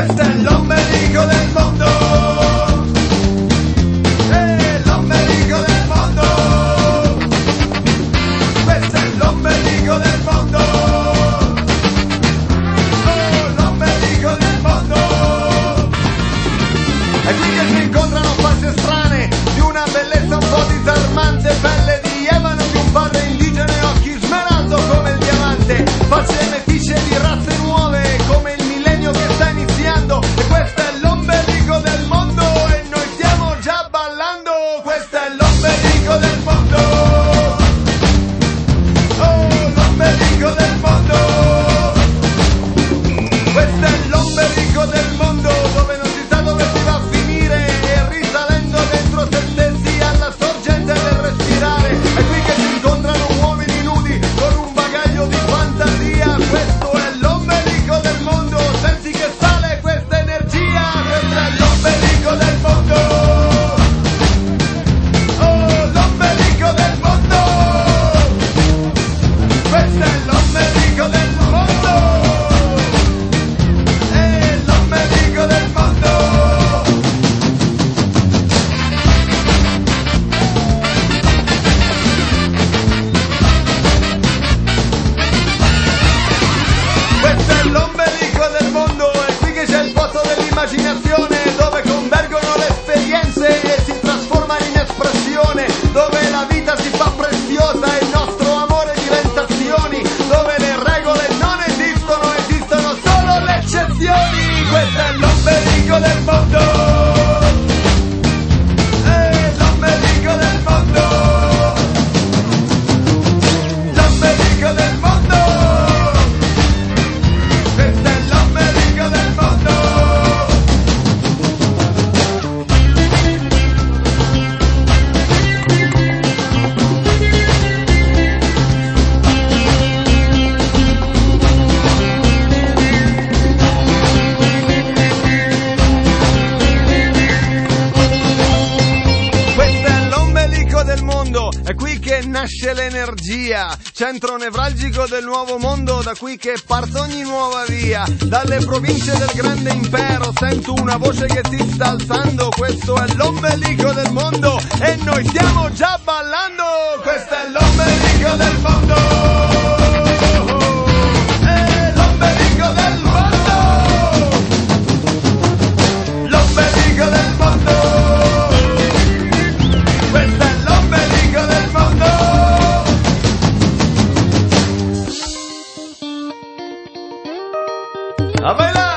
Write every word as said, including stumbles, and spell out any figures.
Questo è l'ombelico del mondo. Eh, l'ombelico del mondo. Questo è l'ombelico del mondo. Oh, l'ombelico del mondo. È qui che si incontrano facce strane, di una bellezza un po' disarmante, pelle di ebano di un padre indigeno e occhi smeraldo come il diamante, facce meticce di razze nuove come il millennio che sta iniziando. E questo è l'ombelico del mondo e noi stiamo già ballando. Questo è l'ombelico del mondo. Oh, l'ombelico del mondo. Questo è l'ombelico del mondo, dove non si sa dove si va a finire, e risalendo dentro se stessi alla sorgente del respirare. È qui che si incontrano uomini nudi con un bagaglio di fantasia. Questo è l'ombelico del mondo, senti che sale questa energia. Questo è l'ombelico del mondo. Oh, l'ombelico del mondo. Questo è l'ombelico del mondo. Eh, l'ombelico del mondo. Questo è l'ombelico del mondo, è qui che c'è il posto dell'immaginazione, dove convergono le esperienze e si trasformano in espressione, dove la vita si fa preziosa e il nostro amore diventa azioni, dove le regole non esistono, esistono solo le eccezioni. Questo è l'ombelico del mondo. Eh, l'ombelico del mondo. L'ombelico del mondo. Questo è l'ombelico del mondo. Questo è l'ombelico del mondo, è qui che nasce l'energia, centro nevralgico del nuovo mondo, da qui che parte ogni nuova via. Dalle province del grande impero sento una voce che si sta alzando. Questo è l'ombelico del mondo e noi stiamo già ballando. Questo è l'ombelico del mondo. Eh, l'ombelico del mondo. L'ombelico del mondo. Questo è l'ombelico del mondo. A bailar!